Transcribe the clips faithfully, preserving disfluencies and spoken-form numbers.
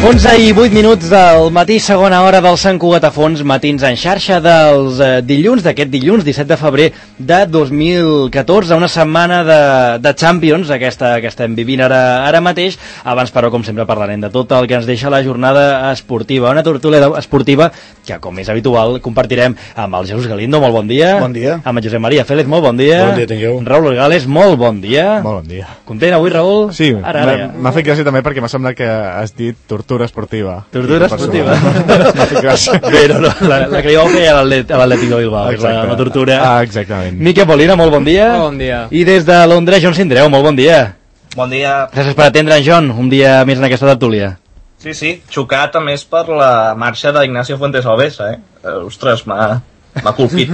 onze i vuit minuts del matí, segona hora del Sant Cugat a Fons, matins en xarxa dels eh, dilluns, d'aquest dilluns, disset de febrer de dos mil catorze, una setmana de, de Champions, aquesta que estem vivint ara, ara mateix. Abans, però, com sempre, parlarem de tot el que ens deixa la jornada esportiva. Una tertúlia esportiva que, com és habitual, compartirem amb el Jesús Galindo, molt bon dia. Bon dia. Amb el Josep Maria Félez, molt bon dia. Bon dia, tingueu. Raúl Gales, molt bon dia. Molt bon dia. Content avui, Raúl? Sí, ara, ara. m'ha fet gràcia també perquè m'ha semblat que has dit tortura esportiva. Tortura esportiva. M'ha fet gràcia. Bé, no, no, la, la que jo feia a l'Atlètic de Bilbao, que és la, la tortura. Ah, exactament. Miquel Molina, molt bon dia. Molt bon dia. I des de Londres, Joan Sindreu, molt bon dia. Bon dia. Gràcies per atendre'n, Joan, un dia més en aquesta tertúlia. Sí, sí, xocat a més per la marxa d'Ignacio Fuentes Alvesa, eh? Uh, ostres, m'ha colpit.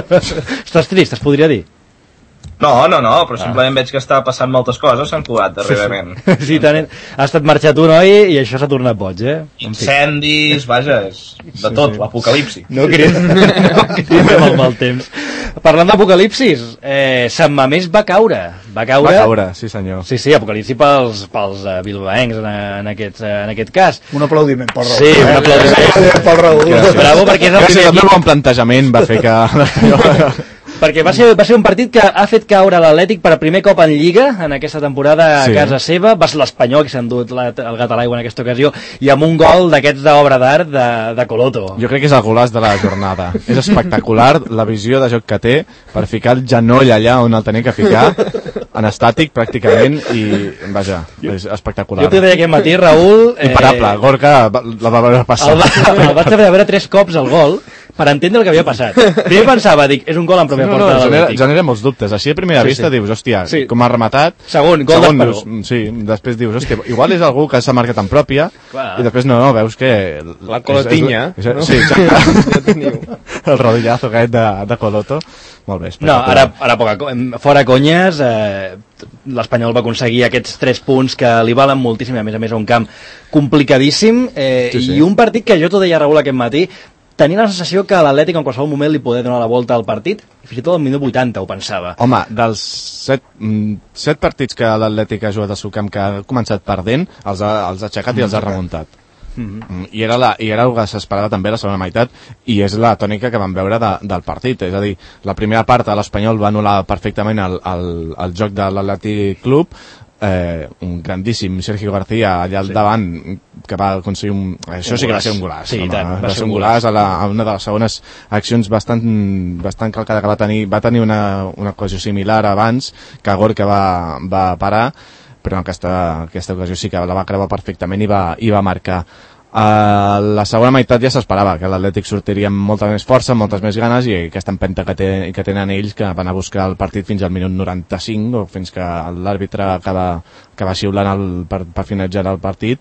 Estàs trist, es podria dir? No, no, no, però ah. simplement veig que està passant moltes coses a Sant Cugat darrerament. Sí, sí. Sí, tant, ha estat marxat un noi i això s'ha tornat boig, eh? Incendis, vaja, és de sí, tot, sí. L'apocalipsi. No cridem no cridem el mal temps. Parlant d'apocalipsis, eh, Sant Mamés va caure. Va caure, va caure, sí senyor. Sí, sí, apocalipsi pels, pels uh, bilbaencs en, en, aquest, uh, en aquest cas. Un aplaudiment pel Raúl. Sí, un aplaudiment pel Raúl. Bravo, perquè és el primer equip. El bon plantejament va fer que... Perquè va ser, va ser un partit que ha fet caure l'Atlètic per primer cop en Lliga en aquesta temporada a sí. casa seva. Va ser l'Espanyol que s'ha endut la, el gat a l'aigua en aquesta ocasió i amb un gol d'aquests d'obra d'art de, de Coloto. Jo crec que és el golaç de la jornada. És espectacular la visió de joc que té per ficar el genoll allà on el tenia que ficar, en estàtic pràcticament, i vaja, és espectacular. Jo t'ho deia aquest matí, Raúl... Imparable, eh... Gorka la va veure passar. El, va, el vaig haver de veure tres cops el gol per entendre el que havia passat. Primer pensava, dic, és un gol en pròpia no, porta no, de l'Atlètic. Genera, genera molts dubtes. Així a primera sí, vista sí. dius, hòstia, sí. com ha rematat. Segon, gol Segon, d'Esperó. Dius, sí, després dius, hòstia, igual és algú que s'ha marcat en pròpia. Clar. I després no, no, veus que... La colotinya. És, és, no? Sí, exacte. El rodillazo aquest de, de Coloto. Molt bé. No, ara, ara poca, fora conyes, eh, l'Espanyol va aconseguir aquests tres punts que li valen moltíssim, a més a més a un camp complicadíssim, eh, sí, sí. i un partit que jo t'ho deia, Raúl, aquest matí, tenia la sensació que l'Atlètic en qualsevol moment li podia donar la volta al partit, i fins i tot al minut vuitanta ho pensava. Home, dels set, set partits que l'Atlètic ha jugat al seu camp que ha començat perdent, els ha, els ha aixecat i els ha remuntat. Mm-hmm. I era, la, i era el que s'esperava també la segona meitat, i és la tònica que vam veure de, del partit. És a dir, la primera part l'Espanyol va anul·lar perfectament el, el, el joc de l'Atlètic Club, eh, un grandíssim Sergio García allà al sí. davant que va aconseguir un... això un sí que va ser un golaç, sí, home, tant, va, va ser un golaç a, la, a una de les segones accions bastant, bastant calcada que va tenir, va tenir una, una ocasió similar abans que Gorka va, va parar, però en aquesta, aquesta ocasió sí que la va creuar perfectament i va, i va marcar. A la segona meitat ja s'esperava que l'Atlètic sortiria amb molta més força, amb moltes més ganes, i aquesta empenta que, té, que tenen ells, que van a buscar el partit fins al minut noranta-cinc o fins que l'àrbitre acaba, acaba xiulant el, per, per finalitzar el partit.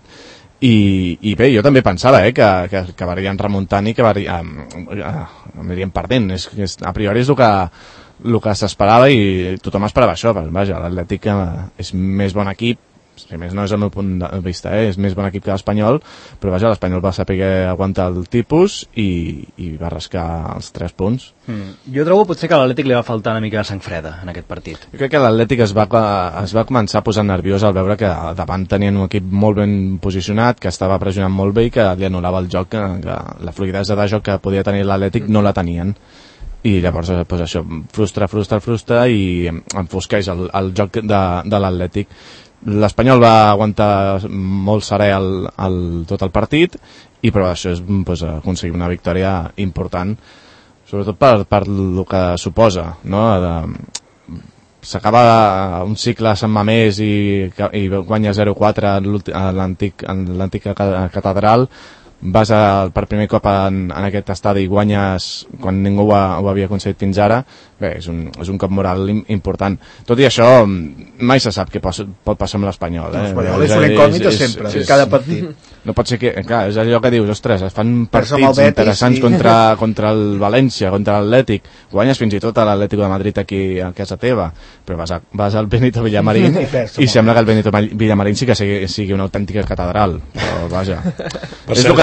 I, i bé, jo també pensava eh, que, que, que acabarien remuntant i que acabarien, eh, anirien perdent. És, és, a priori és el que, el que s'esperava, i tothom esperava això. Vaja, l'Atlètic és més bon equip, si més no és el meu punt de vista, eh? És més bon equip que l'Espanyol, però vaja, l'Espanyol va saber aguantar el tipus i, i va rascar els tres punts. Mm. Jo trobo potser que a l'Atlètic li va faltar una mica de sang freda en aquest partit. Jo crec que l'Atlètic es, va, es va començar a posar nerviós al veure que davant tenien un equip molt ben posicionat, que estava pressionant molt bé i que li anul·lava el joc, que, que la fluidesa de joc que podia tenir l'Atlètic no la tenien. I llavors pues això, frustra, frustra, frustra i enfosqueix el, el joc de, de l'Atlètic. L'Espanyol va aguantar molt serè el, el, tot el partit, i però això és pues, aconseguir una victòria important, sobretot per, per el que suposa, no? De, s'acaba un cicle a Sant Mamés i, i guanya zero quatre a l'antic catedral, vas a, per primer cop en, en aquest estadi i guanyes quan ningú ho, ha, ho havia aconseguit fins ara. Bé, és un, és un cop moral important. Tot i això, mai se sap què pot, pot passar amb l'Espanyol. Eh? L'Espanyol és una incògnita sempre, en cada partit. No pot ser que... Clar, és allò que dius, ostres, es fan partits interessants sí. contra, contra el València, contra l'Atlètic, guanyes fins i tot a l'Atlético de Madrid aquí a casa teva, però vas, a, vas al Benito Villamarín i, i sembla que el Benito Villamarín sí que sigui, sigui una autèntica catedral. Però vaja... Per cert, que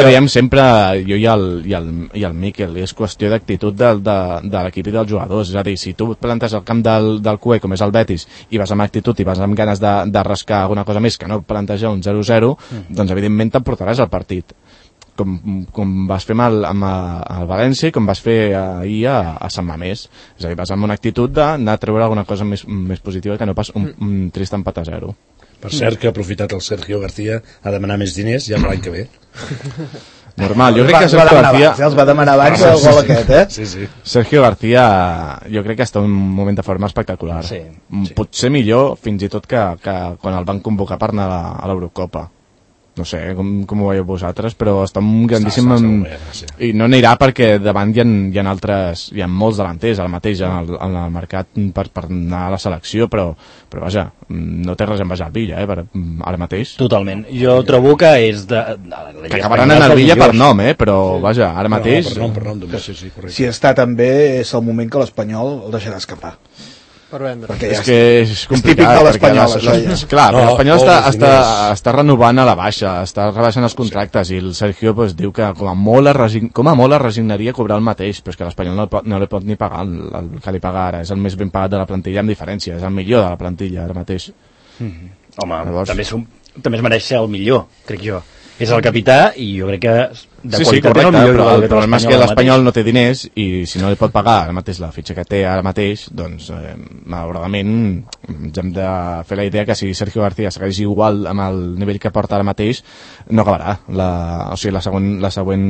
diem sempre, jo i el, i el, i el Miquel, és qüestió d'actitud de, de, de l'equip i dels jugadors. És a dir, si tu plantes el camp del, del Q E, com és el Betis, i vas amb actitud i vas amb ganes de, de rascar alguna cosa més que no plantejar un zero zero, mm. doncs evidentment t'emportaràs el partit. Com, com vas fer amb el, amb el València i com vas fer ahir a, a Sant Mamés. És a dir, vas amb una actitud d'anar a treure alguna cosa més, més positiva que no pas un, un trist empat a zero. Per cert, que ha aprofitat el Sergio García a demanar més diners ja l'any que ve. Normal, jo crec que Sergio García... Els va demanar abans el gol aquest, eh? Sí, sí. Sergio García, jo crec que està en un moment de forma espectacular. Sí, sí. Potser millor, fins i tot, que, que quan el van convocar per anar a l'Eurocopa. No sé com, com ho veieu vosaltres, però està un grandíssim... Està, està, està bé, sí. I no anirà perquè davant hi ha, hi ha altres... Hi ha molts delanters, el mateix en el, en el mercat per, per anar a la selecció, però, però vaja, no té res a envejar el Villa, eh, per, ara mateix. Totalment. Jo trobo que és de... de que acabaran en el Villa per nom, eh, però vaja, ara mateix... Per nom, per nom, només, sí, sí, correcte. Si està també, és el moment que l'Espanyol el deixarà escapar. Per vendre. Perquè és que és complicat. És típic de l'Espanyol, això. Ja. Clar, no, l'Espanyol està, està, diners. està renovant a la baixa, està rebaixant els contractes, sí. I el Sergio pues, diu que com a molt es resign, com a molt es resignaria a cobrar el mateix, però és que l'Espanyol no, no li pot ni pagar el, el que li paga ara. És el més ben pagat de la plantilla amb diferència, és el millor de la plantilla ara mateix. Mm-hmm. Home, Llavors... també, som, també es mereix ser el millor, crec jo. És el capità i jo crec que de sí, sí, qualitat correcte, és el millor. Però el problema és que l'Espanyol no té diners i si no li pot pagar ara mateix la fitxa que té ara mateix, doncs eh, malauradament ens hem de fer la idea que si Sergio García segueix igual amb el nivell que porta ara mateix no acabarà la, o sigui, la següent, la següent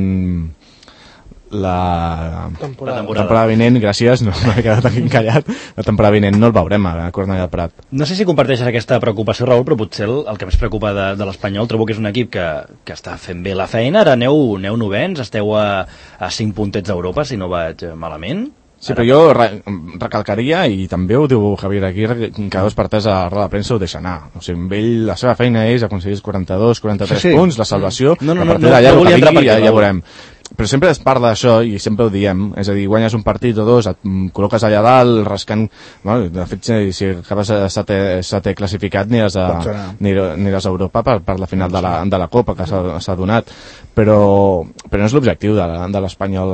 la temporada. la temporada. temporada vinent, gràcies, no m'he quedat aquí encallat, la temporada vinent no el veurem a Cornellà del Prat. No sé si comparteixes aquesta preocupació, Raül, però potser el, el que més preocupa de, de l'Espanyol trobo que és un equip que, que està fent bé la feina. Ara aneu, aneu novens, esteu a, a cinc puntets d'Europa, si no vaig malament. Sí, però jo re recalcaria, i també ho diu Javier Aguirre, que dos per tres a la roda de premsa ho deixa anar. O sigui, amb ell la seva feina és aconseguir quaranta-dos quaranta-tres sí, sí. punts, la salvació, no, no, a partir no, d'allà no, no, no ja, ja, ja veurem. Però sempre es parla d'això i sempre ho diem, és a dir, guanyes un partit o dos, et col·loques allà dalt rascant, bueno, de fet si, si acabes setè classificat aniràs a, aniràs a Europa per, per la final de la, de la Copa que s'ha donat, però, però no és l'objectiu de, de l'Espanyol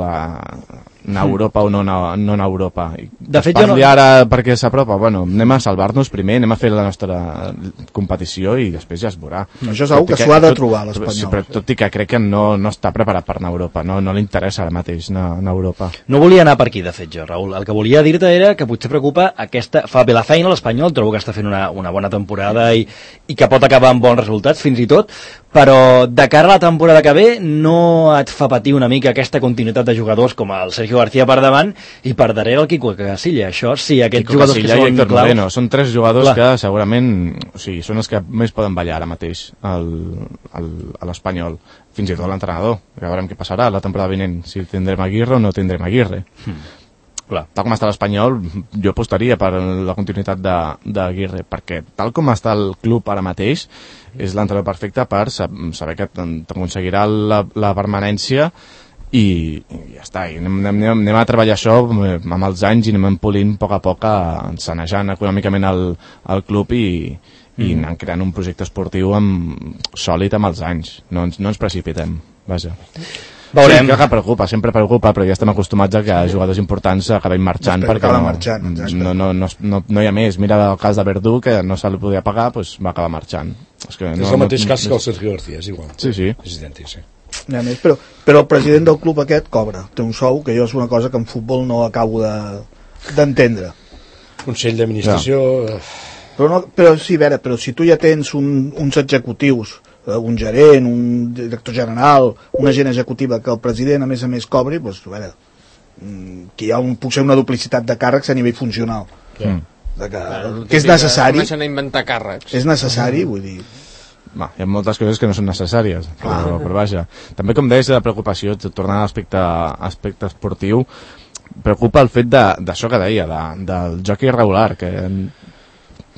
anar a Europa o no anar, no anar a Europa. De fet, jo no... ara perquè s'apropa, bueno, anem a salvar-nos primer, anem a fer la nostra competició i després ja es veurà. No, això és una que s'ho ha de trobar l'Espanyol. Sí, però tot i que crec que no, no està preparat per anar a Europa, no, no li interessa ara mateix anar, anar a Europa. No volia anar per aquí, de fet, jo, Raül. El que volia dir-te era que potser preocupa aquesta... Fa bé la feina l'Espanyol, trobo que està fent una, una bona temporada i, i que pot acabar amb bons resultats, fins i tot, però de cara a la temporada que ve no et fa patir una mica aquesta continuïtat de jugadors com el Sergio García per davant i per darrere el Quico Casilla. Això sí, aquests Quico jugadors Casilla que són claus... Moreno. Són tres jugadors Clar. que segurament o sigui, són els que més poden ballar ara mateix al, al, a l'Espanyol. Fins i tot l'entrenador. Ja veurem què passarà la temporada vinent, si tindrem Aguirre o no tindrem Aguirre. Hmm. Clar. Tal com està l'Espanyol, jo apostaria per la continuïtat d'Aguirre, perquè tal com està el club ara mateix, és l'entrenador perfecte per saber que t'aconseguirà la, la permanència i, i ja està. I anem, anem, anem a treballar això amb els anys i anem polint a poc a poc, ensanejant econòmicament el, el club i, i mm. anant creant un projecte esportiu amb, sòlid amb els anys. No ens, no ens precipitem. Vaja. Veurem. Sí, que preocupa, sempre preocupa, però ja estem acostumats a que jugadors importants acabin marxant perquè no, marxant, no, no, no, no, no hi ha més. Mira el cas de Verdú, que no se li podia pagar, doncs va acabar marxant. És, que no, és el mateix no, cas no, que el Sergio García, és igual. Sí, sí. És idèntic, sí. Ja més, però, però el president del club aquest cobra, té un sou, que jo és una cosa que en futbol no acabo d'entendre. De, Consell d'administració... Ja. Però, no, però sí, a veure, però si tu ja tens un, uns executius, un gerent, un director general, una gent executiva que el president a més a més cobri, doncs, a veure, que hi ha un, potser una duplicitat de càrrecs a nivell funcional. Mm. De que, que és necessari. Comencen a inventar càrrecs. És necessari, vull dir... Va, hi ha moltes coses que no són necessàries, però, però vaja. També, com deies, de la preocupació, tornant a l'aspecte aspecte esportiu, preocupa el fet d'això que deia, de, del joc irregular, que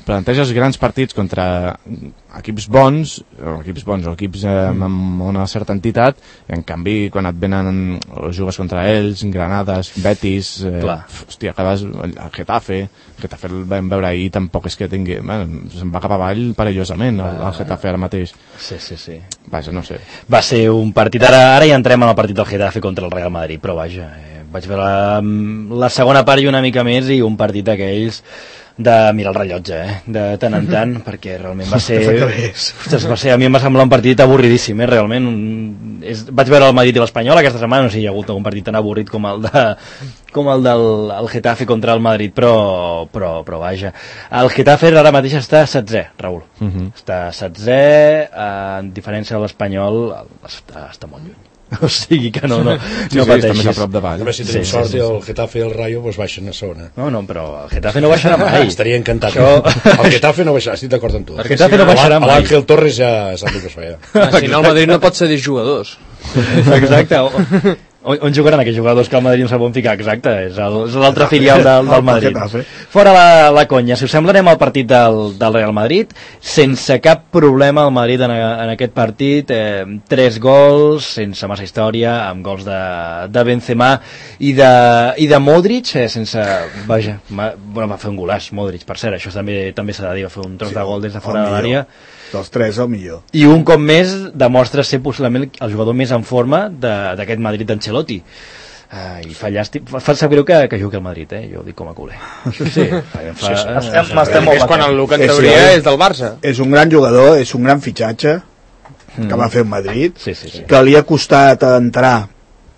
planteges grans partits contra equips bons, o equips bons, o equips eh, amb una certa entitat, i en canvi, quan et venen o jugues contra ells, Granades, Betis, eh, hòstia, acabes el Getafe, el Getafe el vam veure ahir, tampoc és que tingui, bueno, se'n va cap avall perillosament, el, el Getafe ara mateix. Sí, sí, sí. Vaja, no sé. Va ser un partit, ara, ara ja entrem en el partit del Getafe contra el Real Madrid, però vaja, eh, vaig veure la, la segona part i una mica més, i un partit d'aquells de mirar el rellotge, eh? De tant en tant, perquè realment va ser... Ostres, va ser, a mi em va semblar un partit avorridíssim, eh? Realment. Un... És... Vaig veure el Madrid i l'Espanyol aquesta setmana, no sé si hi ha hagut algun partit tan avorrit com el, de... com el del el Getafe contra el Madrid, però, però, però vaja. El Getafe ara mateix està setzè, Raül. Uh -huh. Està setzè, eh, en diferència de l'Espanyol, està, està molt lluny. O sigui que no, no, sí, no sí, pateixis. Està més a prop davall. Només si tenim sí, sort sí, sí, i el sí. Getafe i el Rayo pues, baixen a segona. No, no, però el Getafe no baixarà mai. Estaria encantat. Això... El Getafe no baixarà, estic d'acord amb tu. El Getafe si no, no baixarà mai. L'Àngel Torres ja sap el que es feia. Ah, si no, el Madrid no pot cedir jugadors. Exacte. On, on jugaran aquells jugadors que el Madrid no sap on ficar? Exacte, és l'altre filial del, del Madrid. Fora la, la conya, si us sembla anem al partit del, del Real Madrid, sense cap problema el Madrid en, en aquest partit, eh, tres gols, sense massa història, amb gols de, de Benzema i de, i de Modric, eh, sense, vaja, ma, bueno, va fer un golaç Modric, per cert, això també també s'ha de dir, va fer un tros sí, de gol des de fora de l'àrea. Dels tres, el millor. I un cop més demostra ser possiblement el jugador més en forma d'aquest Madrid d'Ancelotti. Uh, I fa llàstim, fa, fa sap greu que, que jugui al Madrid, eh? Jo ho dic com a culer. Això sí. Fa, fa, sí, sí. Estem, estem molt és quan el Luka en teoria és del Barça. És un gran jugador, és un gran fitxatge mm. que va fer el Madrid, sí, sí, sí. que li ha costat entrar,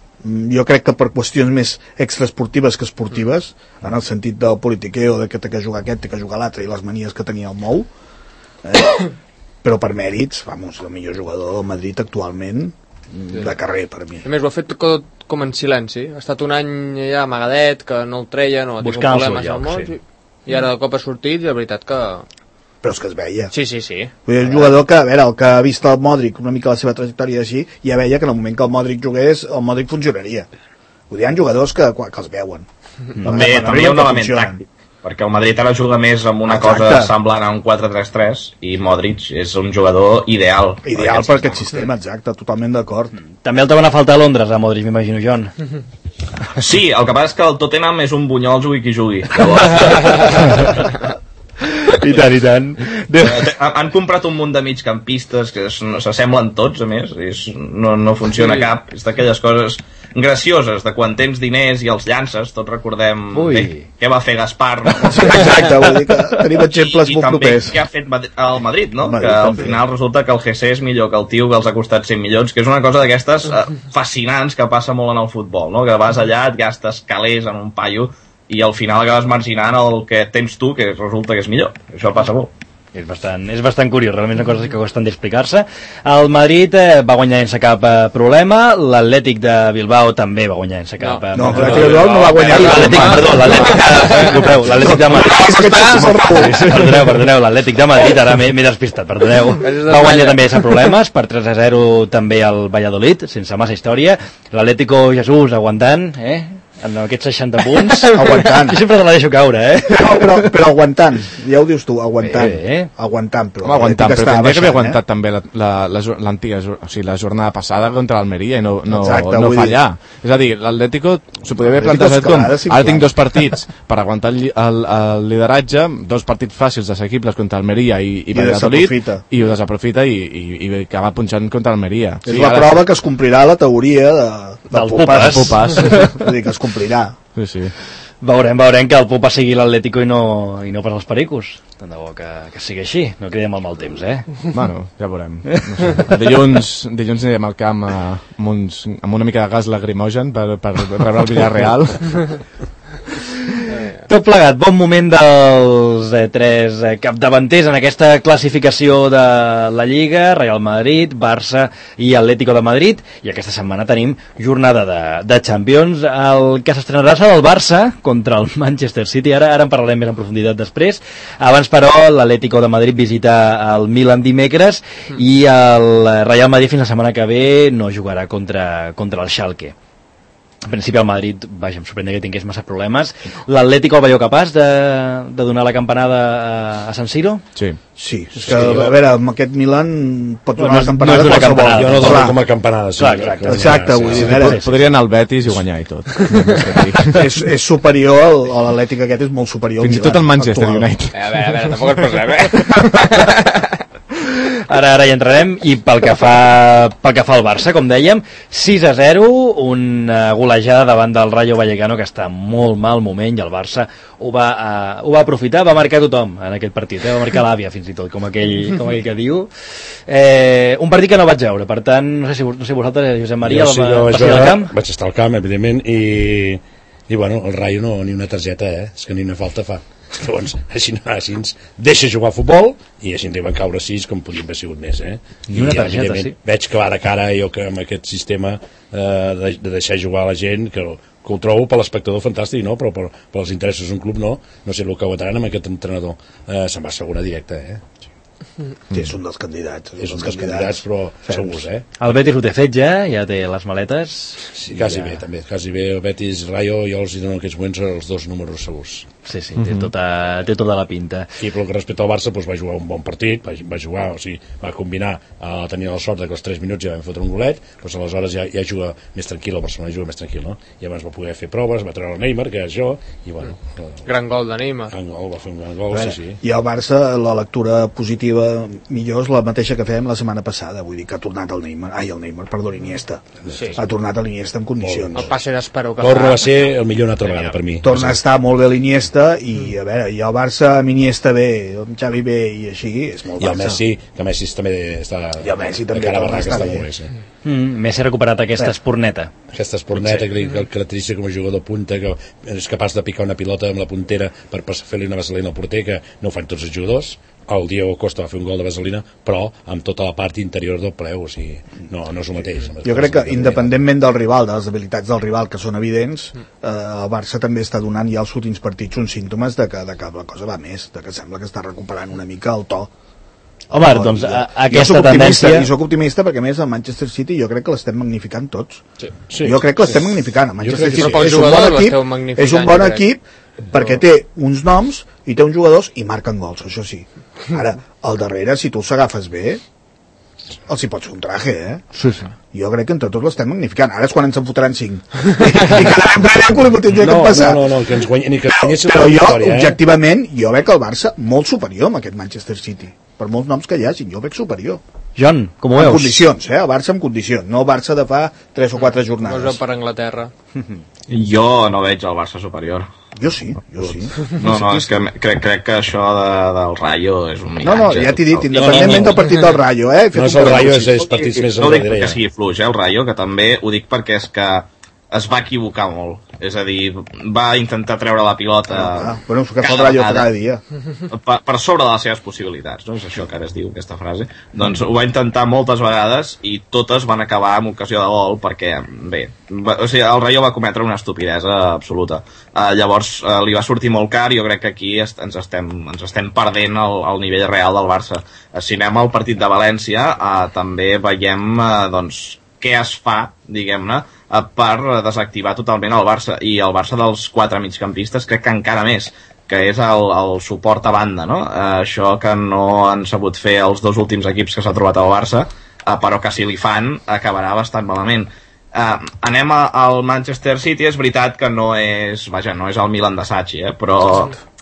jo crec que per qüestions més extraesportives que esportives, en el sentit del politiqueo, de que té que jugar aquest, té que jugar l'altre, i les manies que tenia el Mou, eh? Però per mèrits, vamos, el millor jugador del Madrid actualment, sí. De carrer per mi. A més, ho ha fet tot com en silenci. Ha estat un any ja amagadet, que no el treia, no ha tingut problemes al món, sí. I ara de cop ha sortit i la veritat que... Però és que es veia. Sí, sí, sí. Vull dir, un jugador que, a veure, el que ha vist el Modric, una mica la seva trajectòria així, ja veia que en el moment que el Modric jugués, el Modric funcionaria. Vull dir, hi ha jugadors que, que els veuen. També, també hi ha un element tàctic, perquè el Madrid ara juga més amb una Exacte. Cosa semblant a un quatre tres tres i Modric és un jugador ideal ideal per aquest sistema, exacte, totalment d'acord. També el troben a faltar a Londres a Modric, m'imagino, Joan. Sí, el que passa és que el Tottenham és un bunyol, jugui qui jugui. I tant, i tant. Han comprat un munt de migcampistes que s'assemblen tots, a més, és, no, no funciona sí. Cap, és d'aquelles coses gracioses, de quan tens diners i els llances, tots recordem bé, què va fer Gaspar. No? Exacte, vull dir que tenim exemples I, molt propers. I també què ha fet el Madrid, no? Madrid, que al també. Final resulta que el G C és millor que el tio que els ha costat cent milions, que és una cosa d'aquestes eh, fascinants que passa molt en el futbol, no? Que vas allà, et gastes calés en un paio i al final acabes marginant el que tens tu, que resulta que és millor. Això passa molt. És bastant, és bastant curiós, realment és una cosa que costen d'explicar-se. El Madrid eh, va guanyar sense cap eh, problema, l'Atlètic de Bilbao també va guanyar sense cap eh, no, no, l'Atlètic de Bilbao no va guanyar. L'Atlètic, perdó, l'Atlètic de, l'Atlètic de Madrid. Perdoneu, perdoneu, l'Atlètic de Madrid, ara m'he despistat, perdoneu. Va guanyar també sense problemes, per tres a zero també el Valladolid, sense massa història. L'Atlético Jesús aguantant, eh? En aquests seixanta punts aguantant. Jo sempre te la deixo caure, eh? No, però, però aguantant, ja ho dius tu, aguantant. Bé, eh? Aguantant, però, Home, aguantant, però tindria que haver aguantat eh? també la, la, la, l'antiga, o sigui, la jornada passada contra l'Almeria i no, no, Exacte, no fallar. Dir... És a dir, l'Atlético s'ho podia haver plantejat com ara tinc dos partits per aguantar el, el, el lideratge, dos partits fàcils assequibles contra Almeria i, i, I Valladolid, i ho desaprofita i, i, i acaba punxant contra Almeria. És sí, la ara... prova que es complirà la teoria de, de del Pupas. Pupas. Vull dir que es complirà. Sí, sí. Veurem, veurem que el Pupa sigui l'Atlético i no, i no per als pericos. Tant de bo que, que sigui així, no cridem el mal temps, eh? Bueno, ja veurem. No sé. Dilluns, dilluns anirem al camp a, amb, uns, amb una mica de gas lacrimogen per, per rebre el Villarreal. Tot plegat, bon moment dels eh, tres eh, capdavanters en aquesta classificació de la Lliga, Real Madrid, Barça i Atlético de Madrid, i aquesta setmana tenim jornada de, de Champions. El que s'estrenarà serà el Barça contra el Manchester City, ara ara en parlarem més en profunditat després. Abans, però, l'Atlético de Madrid visita el Milan dimecres i el Real Madrid fins la setmana que ve no jugarà contra, contra el Schalke. En principi el Madrid, vaja, em sorprèn que tingués massa problemes. L'Atlético el veieu capaç de, de donar la campanada a, a San Siro? Sí. Sí, és que, a veure, amb aquest Milan pot donar no, la campanada no és una campanada. Jo no dono com a campanada. Sí, clar, exacte, exacte, vull dir, Pod podria anar al Betis i guanyar i tot. és, és superior, al, a l'Atlètic aquest és molt superior. Fins i tot el Manchester actual. United. A veure, a veure, tampoc ens posem, eh? Ara, ara hi entrarem, i pel que fa pel que fa al Barça, com dèiem, sis a zero, una golejada davant del Rayo Vallecano, que està en molt mal moment, i el Barça ho va, uh, ho va aprofitar, va marcar tothom en aquest partit, eh? Va marcar l'àvia fins i tot, com aquell, com aquell que diu. Eh, un partit que no vaig veure, per tant, no sé si, no sé vosaltres, Josep Maria, jo, sí, va, vaig, va al camp? Vaig estar al camp, evidentment, i, i bueno, el Rayo no, ni una targeta, eh? És que ni una falta fa. Llavors, així, així ens deixa jugar a futbol i així ens van caure sis com podien haver sigut més, eh? I una targeta, sí. Veig que ara cara jo que amb aquest sistema eh, de, de deixar jugar la gent que, que ho trobo per l'espectador fantàstic, no? Però per, per els interessos d'un club no, no sé el que aguantaran amb aquest entrenador. Eh, se'n va a segona directa, eh? Sí, és un dels candidats. És un dels candidats, però segurs, eh? El Betis ho té fet ja, ja té les maletes. Sí, quasi ja... bé, també. Quasi bé, el Betis, Rayo, jo els dono en aquests moments els dos números segurs. Sí, sí, té, tota, té tota la pinta. I pel que respecta al Barça, doncs va jugar un bon partit, va, va jugar, o sigui, va combinar, eh, tenia la sort que als tres minuts ja vam fotre un golet, doncs aleshores ja, ja juga més tranquil, el Barcelona juga més tranquil, no? I abans va poder fer proves, va treure el Neymar, que és jo, i bueno... Eh, gran gol de Neymar. Gran gol, va fer un gran gol, veure, sí, sí. I al Barça la lectura positiva millor és la mateixa que fèiem la setmana passada, vull dir que ha tornat el Neymar, ai el Neymar, perdó, l'Iniesta. Sí. Ha tornat a l'Iniesta en condicions. El passe d'Esperó que Torna fa... a ser el millor una altra vegada per mi. Torna a estar molt bé l'Iniesta i a veure, i el Barça amb Iniesta bé, amb Xavi bé i així, és molt I Barça. el Messi, que Messi també està... I el Messi també cara torna a barraca, estar està bé. molt bé, sí. Mm, Messi ha recuperat aquesta esporneta. Aquesta esporneta que el caracteritza com a jugador punta, que és capaç de picar una pilota amb la puntera per fer-li una vaselina al porter, que no ho fan tots els jugadors. El Diego Costa va fer un gol de vaselina, però amb tota la part interior del preu, o sigui, no, no és el mateix. Jo crec que, independentment del rival, de les habilitats del rival, que són evidents, eh, el Barça també està donant ja els últims partits uns símptomes de que, de que la cosa va més, de que sembla que està recuperant una mica el to. Home, no, doncs a, aquesta tendència... I soc optimista perquè, a més, el Manchester City jo crec que l'estem magnificant tots. Sí. Sí. Jo crec que l'estem sí. magnificant. El Manchester City sí. és un bon equip, és un bon equip perquè té uns noms i té uns jugadors i marquen gols, això sí. Ara, al darrere, si tu els agafes bé, els hi pots fer un traje, eh? Sí, sí. Jo crec que entre tots l'estem magnificant. Ara és quan ens en fotran cinc. I, i quedarem plena que li tindria no, que passar. No, no, no, que ens guanyi, ni que guanyéssim però la jo, victòria, eh? objectivament, jo veig el Barça molt superior amb aquest Manchester City. Per molts noms que hi hagi, jo veig superior. John, com ho veus? En condicions, eh? El Barça en condicions, no el Barça de fa tres o quatre jornades. No és per Anglaterra. Jo no veig el Barça superior. Jo sí, jo sí. No, no, és que crec, crec que això de, del Rayo és un miratge. No, no, ja t'he dit, independentment del partit del Rayo, eh? No és el Rayo, és, és partits més no ho dic perquè sigui fluix, eh, el Rayo, que també ho dic perquè és que es va equivocar molt. És a dir, va intentar treure la pilota... Ah, bueno, és que fa el Rayo cada dia. Per, per sobre de les seves possibilitats, no? És això que ara es diu, aquesta frase. Doncs ho va intentar moltes vegades i totes van acabar amb ocasió de gol perquè, bé, va, o sigui, el Rayo va cometre una estupidesa absoluta. Uh, llavors uh, li va sortir molt car i jo crec que aquí est ens, estem, ens estem perdent el, el nivell real del Barça. Uh, si anem al partit de València, uh, també veiem uh, doncs, què es fa, diguem-ne, per desactivar totalment el Barça, i el Barça dels quatre migcampistes crec que encara més, que és el, el suport a banda, no? Eh, això que no han sabut fer els dos últims equips que s'ha trobat al Barça, eh, però que si li fan acabarà bastant malament. Eh, anem a, al Manchester City, és veritat que no és, vaja, no és el Milan de Sachi, eh, però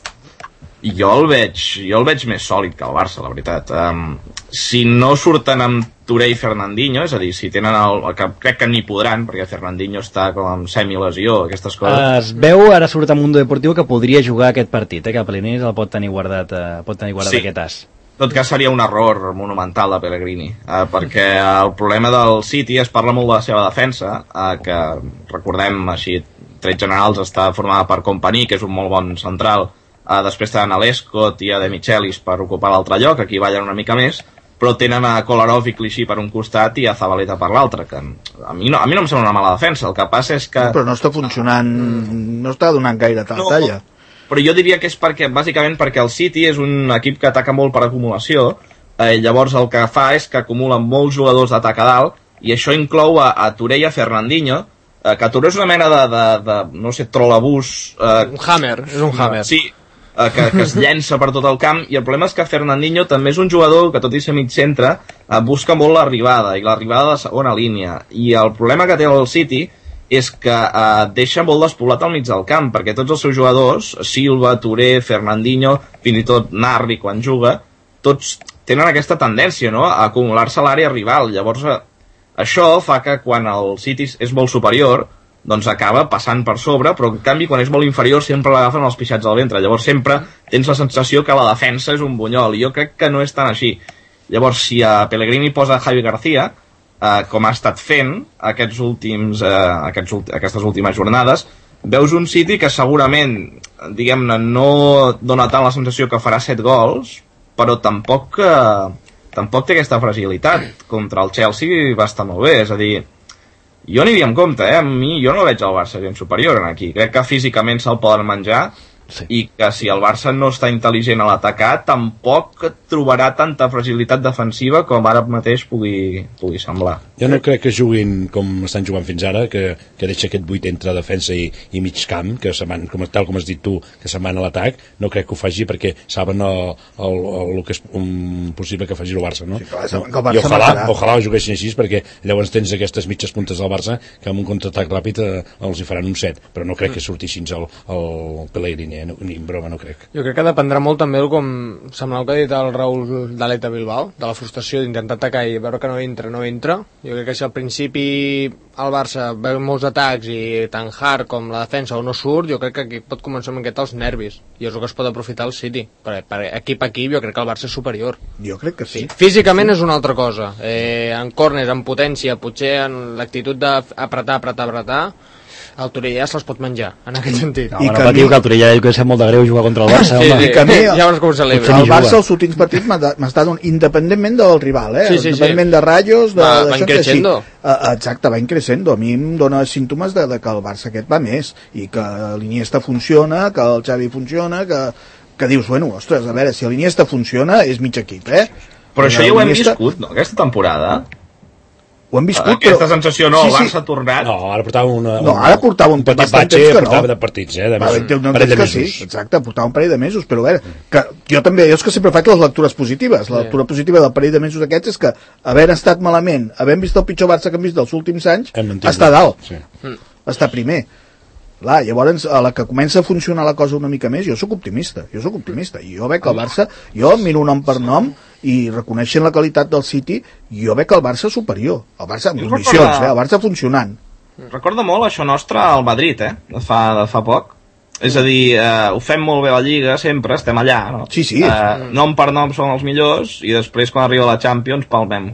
jo el veig, jo el veig més sòlid que el Barça, la veritat. Um, si no surten amb Touré i Fernandinho, és a dir, si tenen el, que crec que n'hi podran, perquè Fernandinho està com amb semi-lesió, aquestes coses. Es veu, ara surt a Mundo Deportivo, que podria jugar aquest partit, eh, que Pellegrini el pot tenir guardat, eh, pot tenir guardat sí. aquest as. En tot cas seria un error monumental de Pellegrini, eh, perquè el problema del City es parla molt de la seva defensa, eh, que recordem així, trets generals, està formada per Kompany, que és un molt bon central, eh, després tenen a Lescott i a De Michelis per ocupar l'altre lloc, aquí ballen una mica més, però tenen a Kolarov i Clichy per un costat i a Zabaleta per l'altre, que a mi, no, a mi no em sembla una mala defensa, el que passa és que... No, però no està funcionant, no està donant gaire tal no, talla. Però jo diria que és perquè, bàsicament perquè el City és un equip que ataca molt per acumulació, eh, llavors el que fa és que acumula molts jugadors d'atac a dalt, i això inclou a, a Touré i a Fernandinho, que Touré és una mena de, de, de no sé, trolabús... Eh, un hammer, és un hammer. Sí, eh, que, que es llença per tot el camp, i el problema és que Fernandinho també és un jugador que, tot i ser mig centre, eh, busca molt l'arribada, i l'arribada de segona línia. I el problema que té el City és que eh, deixa molt despoblat al mig del camp, perquè tots els seus jugadors, Silva, Touré, Fernandinho, fins i tot Narri quan juga, tots tenen aquesta tendència, no?, a acumular-se a l'àrea rival. Llavors, eh, això fa que quan el City és molt superior, doncs acaba passant per sobre, però en canvi quan és molt inferior sempre l'agafen els pixats al ventre. Llavors sempre tens la sensació que la defensa és un bunyol, i jo crec que no és tan així. Llavors, si a Pellegrini posa Javi García, Uh, com ha estat fent aquests últims, uh, aquests ulti aquestes últimes jornades, veus un City que segurament, diguem-ne, no dona tant la sensació que farà set gols, però tampoc, uh, tampoc té aquesta fragilitat. Contra el Chelsea va estar molt bé, és a dir, jo aniria en compte, eh? A mi, jo no veig el Barça gent superior en aquí, crec que físicament se'l poden menjar, sí. I que si el Barça no està intel·ligent a l'atacar, tampoc trobarà tanta fragilitat defensiva com ara mateix pugui, pugui semblar. Jo no crec que juguin com estan jugant fins ara, que, que deixa aquest buit entre defensa i, i mig camp, que se'n van, com, tal com has dit tu, que se'n van a l'atac. No crec que ho faci perquè saben el, el, el, el que és um, possible que faci el Barça, no? Sí, clar, saben que el Barça I ojalà, marcarà. ojalà ho juguessin així, perquè llavors tens aquestes mitges puntes del Barça que amb un contraatac ràpid eh, els hi faran un set, però no crec que surti així el, el Pellegrini. No, ni en broma, no crec. Jo crec que dependrà molt també el com sembla el que ha dit el Raúl d'Aleta Bilbao, de la frustració d'intentar atacar i veure que no entra, no entra. Jo crec que si al principi el Barça veu molts atacs i tant hard com la defensa o no surt, jo crec que aquí pot començar a enquetar els nervis, i és el que es pot aprofitar el City. Per, per equip a equip jo crec que el Barça és superior. Jo crec que sí. Sí. Físicament és una altra cosa. Eh, en córners, en potència, potser en l'actitud d'apretar, apretar, apretar, el Torellà se'ls pot menjar, en aquest sentit. No, I no patiu mi... que el Torellà ell que sap molt de greu jugar contra el Barça. Sí, sí, I que a mi, ja veus com celebra. El Barça els últims partits m'està donant, independentment del rival, eh? Sí, sí, independentment sí. de ratllos, de, va, de va increixendo. Sí. Uh, exacte, va increixendo. A mi em dona símptomes de, de que el Barça aquest va més, i que l'Iniesta funciona, que el Xavi funciona, que, que dius, bueno, ostres, a veure, si l'Iniesta funciona és mig equip, eh? Però això ja ho hem viscut, no?, aquesta temporada. Ho hem viscut, aquesta però... sensació no, sí, el Barça sí. ha tornat. No, ara portava una, no, ara portava un, un petit batxe, portava no. de partits, eh, de, Va, mesos, un parell de que mesos. sí, exacte, portava un parell de mesos, però a veure, que jo també, jo és que sempre faig les lectures positives, la lectura positiva del parell de mesos aquests és que havent estat malament, havent vist el pitjor Barça que hem vist dels últims anys, està dalt, sí. està primer. Clar, llavors, a la que comença a funcionar la cosa una mica més, jo sóc optimista, jo sóc optimista, i jo veig que el Barça, jo miro nom per nom, i reconeixent la qualitat del City, jo veig que el Barça és superior, el Barça amb condicions, recorda... eh? El Barça funcionant. Recorda molt això nostre al Madrid, eh? De fa, de fa poc. És a dir, eh, ho fem molt bé a la Lliga, sempre, estem allà, no? Sí, sí. Eh, nom per nom són els millors, i després, quan arriba la Champions, palmem.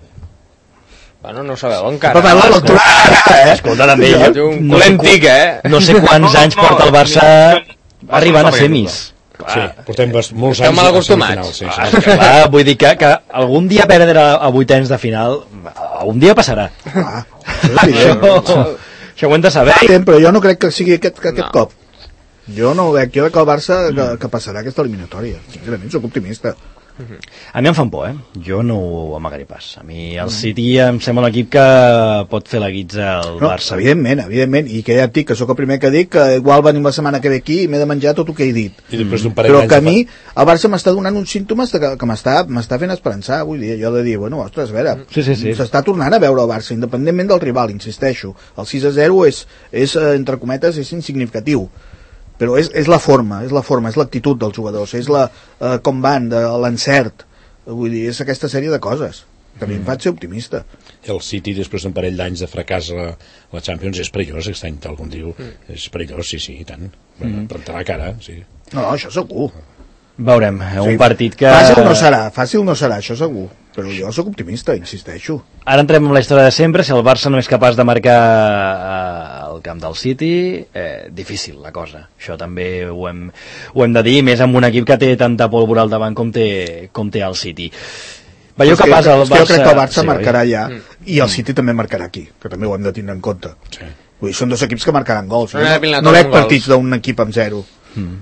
Bueno, no ho sabeu encara. Però la lectura... Eh? Escolta, també, jo, un no colèntic, eh? No sé quants no, anys no, porta el Barça arribant a semis. Sí, portem molts Estem anys mal acostumats. Sí, sí. Ah, que, clar, vull dir que, que algun dia perdre a vuitens de final, un dia passarà. Ah, això, això ho hem de saber. Però jo no crec que sigui aquest, que aquest no. cop. Jo no ho veig. Jo veig que el Barça que, que passarà aquesta eliminatòria. Sincerament, soc optimista. A mi em fan por, eh? Jo no ho amagaré pas. A mi el City em sembla un equip que pot fer la guitza al no, Barça. Evidentment, evidentment. I que ja et dic que sóc el primer que dic que igual venim la setmana que ve aquí i m'he de menjar tot el que he dit. I després d'un parell Però que a de... mi el Barça m'està donant uns símptomes de que, que m'està fent esperançar. Vull dir, jo de dir, bueno, ostres, a veure, sí, sí, sí. s'està tornant a veure el Barça, independentment del rival, insisteixo. El sis a zero és, és entre cometes, és insignificatiu. Però és, és la forma, és la forma, és l'actitud dels jugadors, és la, eh, com van, de l'encert. Vull dir, és aquesta sèrie de coses que a mi em fa ser optimista. El City, després d'un parell d'anys de fracàs a la Champions, és perillós aquest any, tal com diu. Mm. És perillós, sí, sí, i tant. Mm. Plantar la cara, sí. No, no, això segur. Veurem, un sí, partit que... Fàcil no serà, fàcil no serà, això segur. Però jo sóc optimista, insisteixo. Ara entrem en la història de sempre. Si el Barça no és capaç de marcar eh, el camp del City, eh, difícil la cosa. Això també ho hem, ho hem de dir, més amb un equip que té tanta pólvora al davant com té, com té el City. Veieu que passa el Barça... Jo crec que el Barça sí, marcarà ja, mm. i el City també marcarà aquí, que també ho hem de tindre en compte. Sí. Vull dir, són dos equips que marcaran gols. No, no, no veig partits d'un equip amb zero. Mm.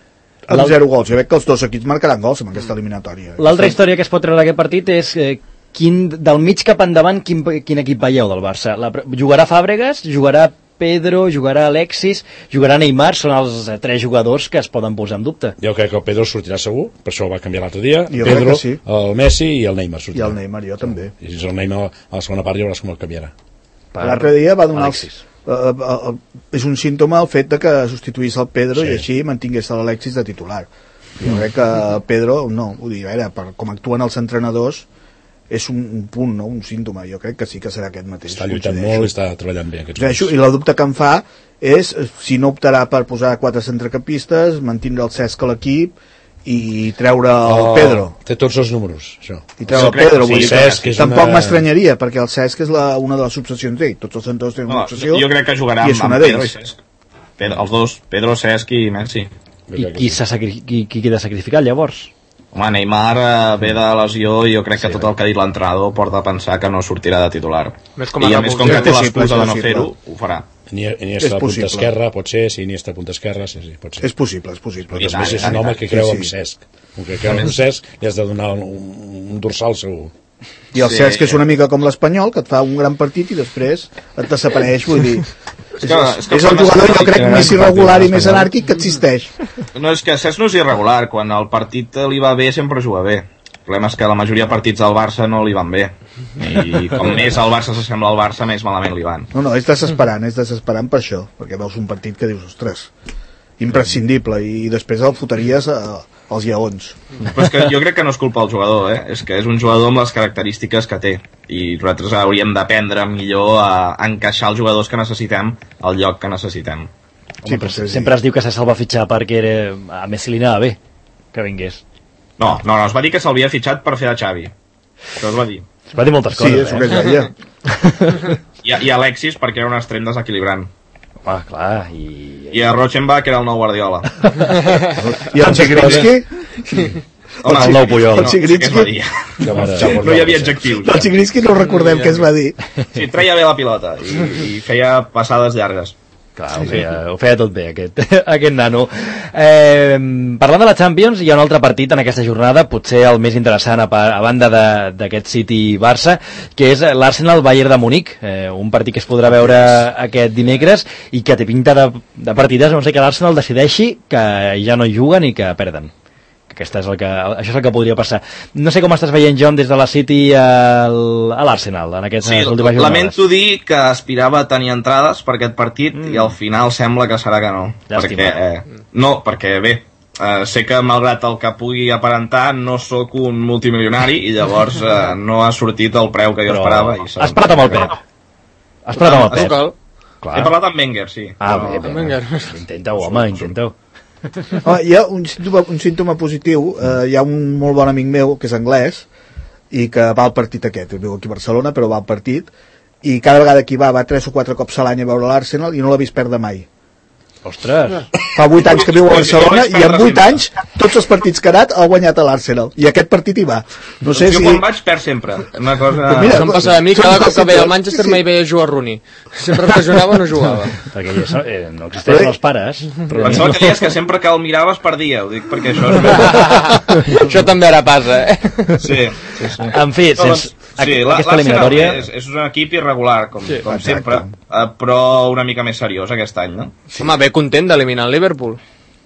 Amb zero gols. Jo veig que els dos equips marcaran gols en aquesta eliminatòria. L'altra història que es pot treure d'aquest partit és eh, quin, del mig cap endavant, quin, quin equip veieu del Barça? La, jugarà Fàbregas, jugarà Pedro, jugarà Alexis, jugarà Neymar, són els tres jugadors que es poden posar en dubte. Jo crec que el Pedro sortirà segur, per això ho va canviar l'altre dia. Jo Pedro, sí. el Messi i el Neymar sortirà. I el Neymar, jo també. I si és el Neymar a la segona part ja veuràs com el canviarà. L'altre dia va donar Alexis. Els, uh, uh, uh, és un símptoma el fet de que substituís el Pedro Sí. i així mantingués l'Alexis de titular. Jo crec que Pedro, no, vull dir, a veure, per com actuen els entrenadors és un, un punt, no? Un símptoma. Jo crec que sí que serà aquest mateix. Està lluitant coincideixo. molt i està treballant bé. Coincideixo, I la dubte que em fa és si no optarà per posar quatre centrecampistes, mantindre el Cesc a l'equip i treure el Oh, Pedro. Té tots els números, això. I treure Jo el crec Pedro, que vull sí, dir, Cesc és tampoc una- m'estranyaria, perquè el Cesc és la, una de les obsessions d'ell. Tots els centres tenen una No, obsessió. jo crec que jugarà i és amb, una amb Pedro i d'ells. Cesc. Pedro, els dos, Pedro, Cesc i Messi. I qui, s'ha sacri... qui, qui queda sacrificat llavors? Home, Neymar eh, ve de lesió i jo crec que sí, tot el que ha dit l'entrenador porta a pensar que no sortirà de titular. Més com a I a més, com repulsió. que té És l'excusa de no possible, fer-ho, ho farà. Ni, ni És està a punta possible. esquerra, pot ser, si ni està a punta esquerra, sí, sí, pot ser. És possible, és possible. Perquè a tant, més i és tant, un i home tant. que creu Sí, en sí. Cesc. Com que creu en Cesc, li has de donar un, un dorsal segur. I el Sí. Cesc és una mica com l'Espanyol, que et fa un gran partit i després et desapareix, vull dir... És que- és que és el quan jugador, es- jo crec, que més gran irregular partit i més l'Espanyol. anàrquic que existeix. No, és que Cesc no és irregular. Quan el partit li va bé, sempre juga bé. El problema és que la majoria de partits del Barça no li van bé. I com més el Barça s'assembla al Barça, més malament li van. No, no, és desesperant, és desesperant per això, perquè veus un partit que dius, ostres, imprescindible, i després el fotaries a, als lleons. Però és que jo crec que no és culpa del jugador, eh? És que és un jugador amb les característiques que té. I nosaltres hauríem d'aprendre millor a encaixar els jugadors que necessitem al lloc que necessitem. Sí, Home, potser sí. sempre es diu que se se'l va fitxar perquè era... a Messi li anava bé que vingués. No, no, no, es va dir que se'l fitxat per fer a Xavi. Això es va dir. Es va dir moltes Sí, coses, és el que eh? es deia. I, i Alexis perquè era un extrem desequilibrant. Home, clar, i... I a Rochenbach era el nou Guardiola. I el Zigrinski? Home, El nou Puyol. No, sí que es va dir. No hi havia adjectius. El Zigrinski no recordem què es va dir. Sí, treia bé la pilota i, i feia passades llargues. Clar, ho feia, ho feia tot bé, aquest, aquest nano. Eh, parlant de la Champions, hi ha un altre partit en aquesta jornada, potser el més interessant a, pa- a banda de- d'aquest City-Barça, que és l'Arsenal-Bayern de Munic, eh, un partit que es podrà veure aquest dimecres i que té pinta de, de partides, no sé, que l'Arsenal decideixi que ja no hi juguen i que perden. Aquesta és el que, això és el que podria passar. No sé com estàs veient, John, des de la City al, a l'Arsenal en aquestes Sí, últimes jornades. lamento dir que aspirava a tenir entrades per aquest partit mm. i al final sembla que serà que no. Llàstima. Perquè, eh, no, perquè bé, eh, sé que malgrat el que pugui aparentar no sóc un multimilionari i llavors eh, no ha sortit el preu que jo Però esperava. I has parlat amb el Pep. Has parlat amb el Pep. Truca'l. Clar. He parlat amb Wenger, sí. Ah, però- bé, bé. Vinga. Intenta-ho, home, intenta-ho. Home, hi ha un símptoma, un símptoma positiu. Eh, hi ha un molt bon amic meu que és anglès i que va al partit aquest, viu aquí a Barcelona però va al partit i cada vegada que hi va va tres o quatre cops a l'any a veure l'Arsenal i no l'ha vist perdre mai. Ostres. Fa vuit anys que viu a Barcelona Jo vaig i en perdre vuit sempre. anys tots els partits que ha anat ha guanyat a l'Arsenal i aquest partit hi va. No sé jo si... quan vaig perd sempre. Una cosa... Però mira, Això em passava a mi, cada cop que veia el Manchester Sí. mai veia jugar Rooney. Sempre que jugava no jugava. Perquè ja, eh, no existeixen els pares. Però Pensava que deies que sempre que el miraves perdia, ho dic perquè això és bé. Això també ara passa, eh? Sí, sí, sí. En fi, No, sense, doncs, sí, aqu- la- aquesta l'Arsenal eliminatòria... és, és un equip irregular, com, Sí, com exacte. sempre, eh, però una mica més seriós aquest any, no? Sí. Home, bé content d'eliminar el Liverpool.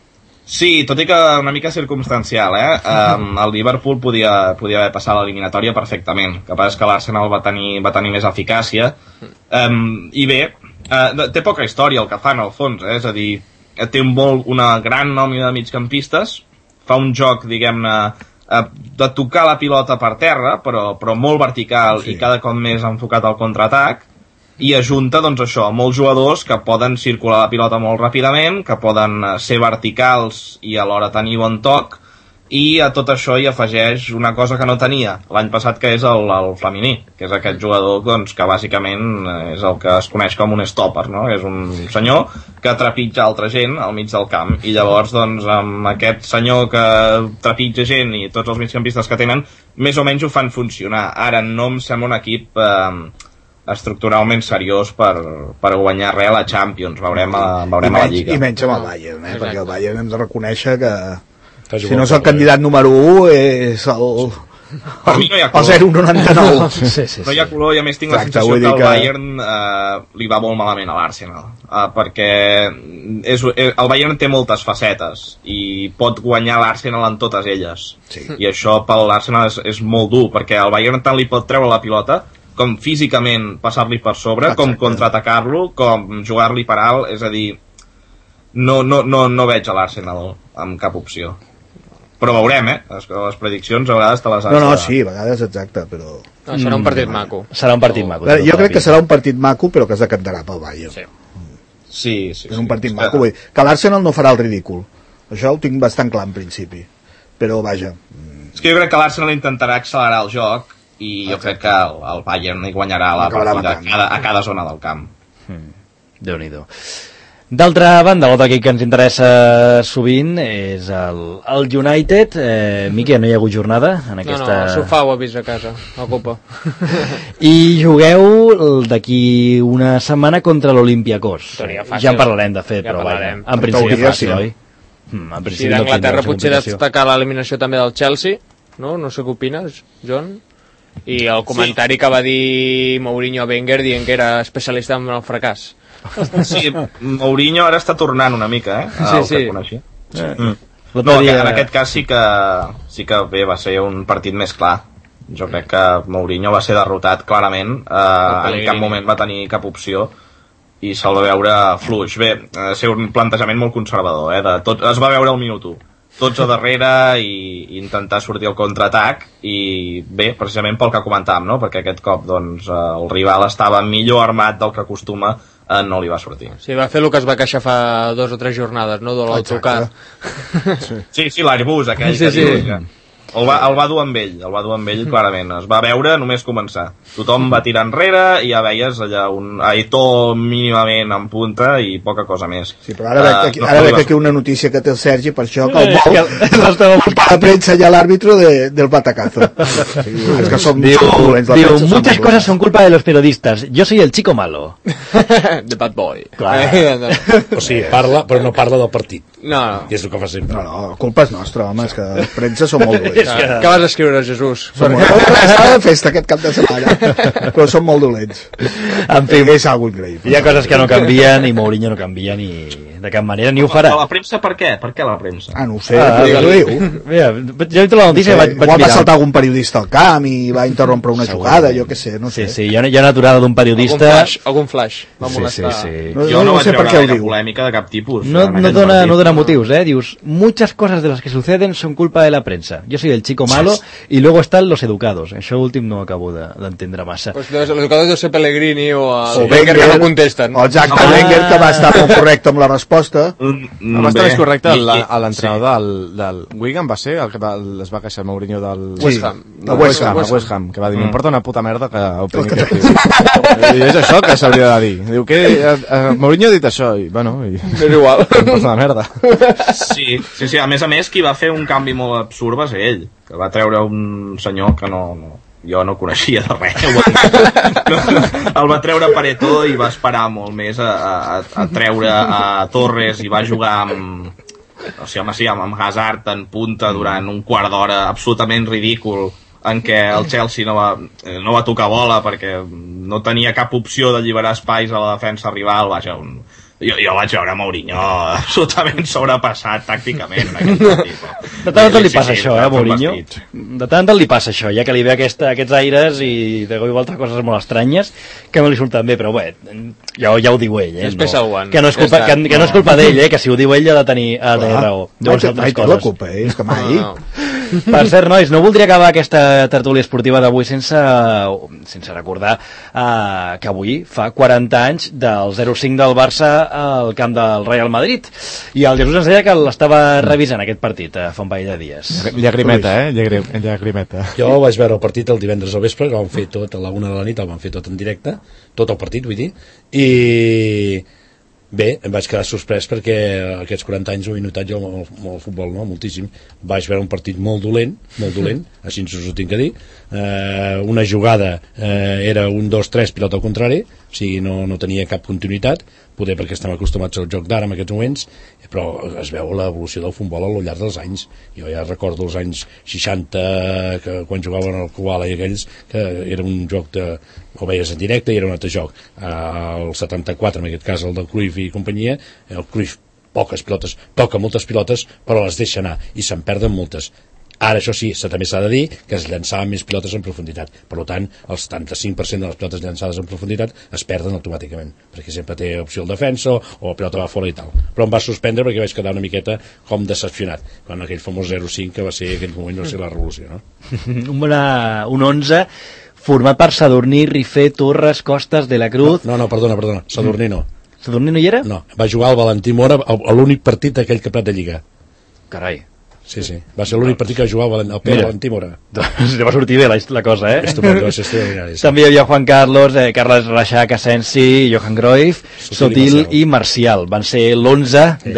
Sí, tot i que una mica circumstancial, eh? Um, el Liverpool podia, podia haver passat l'eliminatòria perfectament. El que passa és que l'Arsenal va tenir, va tenir més eficàcia. Um, I bé, uh, té poca història el que fan, al fons, eh? És a dir, té un molt, una gran nòmina de migcampistes, fa un joc, diguem-ne, uh, de tocar la pilota per terra, però, però molt vertical sí. i cada cop més enfocat al contraatac, i ajunta, doncs això, molts jugadors que poden circular la pilota molt ràpidament, que poden eh, ser verticals i alhora tenir bon toc, i a tot això hi afegeix una cosa que no tenia l'any passat, que és el, el Flamini, que és aquest jugador doncs, que bàsicament és el que es coneix com un stopper, no? És un senyor que trepitja altra gent al mig del camp, i llavors doncs, amb aquest senyor que trepitja gent i tots els migcampistes que tenen, més o menys ho fan funcionar. Ara no em sembla un equip eh, estructuralment seriós per, per guanyar res a la Champions. Veurem a, veurem I, a la menys, Lliga. I menys amb el Bayern, eh? Perquè el Bayern hem de reconèixer que Que si no és el candidat número u és el, Per mi no hi ha El color. zero coma noranta-nou. Sí, sí, sí. No hi ha color i a més tinc la Exacte, sensació vull que dir el que- Bayern eh, li va molt malament a l'Arsenal eh, perquè és, és, el Bayern té moltes facetes i pot guanyar l'Arsenal en totes elles Sí. i això per l'Arsenal és, és molt dur perquè el Bayern tant li pot treure la pilota com físicament passar-li per sobre, Exacte. com contraatacar-lo, com jugar-li per alt, és a dir, no, no, no, no veig a l'Arsenal amb cap opció. Però veurem, eh? Les, les prediccions a vegades te les has No, no, de- sí, a vegades exacte, però... No, serà un partit maco. Serà un partit maco. Veure, jo crec que serà un partit maco, però que es decantarà pel Bayern. Sí. Sí, sí, És sí. un partit maco, vull dir, que l'Arsenal no farà el ridícul. Això ho tinc bastant clar en principi. Però, vaja, És que jo crec que l'Arsenal intentarà accelerar el joc i jo crec que el, el Bayern hi guanyarà la Acabarà partida a matant. cada, a cada zona del camp. Déu-n'hi-do. D'altra banda, l'altre equip que ens interessa sovint és el, el United. Eh, Miqui, no hi ha hagut jornada en No, aquesta... no, el sofà ho ha vist a casa, a Copa. I jugueu d'aquí una setmana contra l'Olympiakos. Seria fàcil. Ja en parlarem, de fet, Ja però parlarem. vaja, en principi teoria, fàcil, sí. oi? Mm, en Sí, principi no d'Anglaterra tindrà potser complicació. destacar l'eliminació també del Chelsea, no? No sé què opines, John? I el comentari sí. que va dir Mourinho a Wenger dient que era especialista en el fracàs. Sí, Mourinho ara està tornant una mica, eh? Sí, El sí. que coneixia. Eh. Mm. L'altre No, dia- que en aquest cas sí que, sí que bé, va ser un partit més clar. Jo crec que Mourinho va ser derrotat clarament, eh, en cap moment va tenir cap opció i se'l va veure fluix. Bé, va ser un plantejament molt conservador, eh? De tot, es va veure al minut u. Tots a darrere i, i intentar sortir al contraatac i bé, precisament pel que comentàvem, no? Perquè aquest cop doncs, eh, el rival estava millor armat del que acostuma, eh, no li va sortir. Sí, va fer el que es va queixar fa dos o tres jornades, no? De l'autocar. Sí, sí, l'Airbus, aquell Sí, que sí. dius, ja. El va, el va dur amb ell, el va dur amb ell clarament. Es va veure només començar. Tothom va tirar enrere i ja veies allà un Aitor mínimament en punta i poca cosa més. sí, però ara veig, Eh, aquí, no, ara no li veig va aquí una notícia que té el Sergi, per això que el Eh, vol que l'estava a la premsa ja l'àrbitro de, del batacazo. Sí, és que som, Diu, som dolents, la diu premsa som muchas dolents. cosas son culpa de los periodistas. Yo soy el chico malo. The bad boy. Clar. O sigui, parla, però no parla del partit. No, no. I és el que fa sempre. No, no, la culpa és nostra, home, és que la premsa som molt dolents. Que, que vas escriure, Jesús? Som molt... Estava de festa aquest cap de setmana, però som molt dolents. En fi, És algo increïble. hi ha coses que no canvien i Mourinho no canvia ni de cap manera, ni ho farà. A la premsa per què? Per què la premsa? Ah, no ho sé, Ah, ah, ho diu. Mira, jo he vist la notícia i vaig, vaig Igual va mirar. saltar algun periodista al camp i va interrompre una Segurament. jugada, jo què sé, no Sí, sé. sí, hi ha, hi ha una aturada d'un Algun periodista... flash, algun flash. Va Sí, sí, molestar. sí. No, Jo no, no, no vaig sé per veure què ho gaire diu. polèmica de cap tipus. No, en no, aquell dona, partit. no dona motivos, ¿eh? Dius, muchas cosas de las que suceden son culpa de la prensa. Yo soy el chico malo y luego están los educados. Això últim no acabo de- d'entendre massa. Pues los educadors deu ser Pellegrini o el O Wenger que no contesten. O exacte, Ah. Wenger, que va estar molt correcte amb la resposta. Mm, Va estar bé. més correcte I- el- i- l'entrenador del, del Wigan, va ser el que va, es va queixar Mourinho del... West Ham. del West West Ham, West el West Ham, que va dir, Mm. m'importa una puta merda que opini aquest tio. I és això que s'hauria de dir. Diu que eh, eh, Mourinho ha dit això, i bueno, i... És igual. M'importa una merda. Sí, sí, sí, a més a més qui va fer un canvi molt absurd va ser ell, que va treure un senyor que no, no jo no coneixia de res. El va treure Pareto i va esperar molt més a, a, a treure a Torres i va jugar amb, o sigui, home, sí, amb, amb Hazard en punta durant un quart d'hora absolutament ridícul en què el Chelsea no va, eh, no va tocar bola perquè no tenia cap opció d'alliberar espais a la defensa rival, vaja, un, jo, jo vaig veure Mourinho absolutament sobrepassat tàcticament en aquest partit. De tant en tant li Sí, passa sí, això, va eh, fer un Mourinho? vestit. De tant en tant li passa això, ja que li ve aquesta, aquests aires i de cop i volta coses molt estranyes que no li surten bé, però bé, ja, ja ho diu ell, eh? És special one. Que no és Ja culpa, està. que, que no és culpa d'ell, eh? Que si ho diu ell ha de tenir, ha de tenir Clar. raó. Mai Llavors, té, altres mai té la coses. culpa, eh? És que mai... No, no. Per cert, nois, no voldria acabar aquesta tertúlia esportiva d'avui sense, sense recordar uh, que avui fa quaranta anys del zero cinc del Barça al camp del Real Madrid. I el Jesús ens deia que l'estava revisant aquest partit uh, fa un parell de dies. Llagrimeta, eh? Llagri- Llagrimeta. Jo vaig veure el partit el divendres al vespre, que el van fer tot a la una de la nit, el van fer tot en directe, tot el partit, vull dir, i Bé, em vaig quedar sorprès perquè aquests quaranta anys ho he notat jo amb el, amb el futbol, no? Moltíssim. Vaig veure un partit molt dolent, molt dolent, així us ho tinc a dir. Eh, una jugada eh, era un, dos, tres, pilota al contrari, o sigui, no, no tenia cap continuïtat, poder perquè estem acostumats al joc d'ara en aquests moments, però es veu l'evolució del futbol al llarg dels anys. Jo ja recordo els anys seixanta, que quan jugaven al Koala i aquells, que era un joc de... ho veies en directe i era un altre joc. El setanta-quatre, en aquest cas el del Cruyff i companyia, el Cruyff poques pilotes, toca moltes pilotes però les deixa anar i se'n perden moltes. Ara, això sí, també s'ha de dir que es llançaven més pilotes en profunditat. Per tant, el setanta-cinc per cent de les pilotes llançades en profunditat es perden automàticament, perquè sempre té opció el defensa o la pilota va fora i tal. Però em va suspendre perquè vaig quedar una miqueta com decepcionat, quan aquell famós zero cinc que va ser, en aquell moment, va ser la revolució, no? Una, un onze format per Sadurní, Rifé, Torres, Costas, de la Cruz... No, no, no perdona, perdona, Sadurní no. Sadurní no hi era? No, va jugar el Valentí Mora a l'únic partit d'aquell campionat de Lliga. Carai. Sí, sí, va ser l'únic partit que va jugar el, el Pere Valentí Mora. Doncs va sortir bé la, la cosa, eh? Estupendo, va ser extraordinari. Sí. També hi havia Juan Carlos, eh, Carles Reixac, Asensi, Johan Cruyff, Sotil, Sotil i Marcial. Van ser l'onze sí.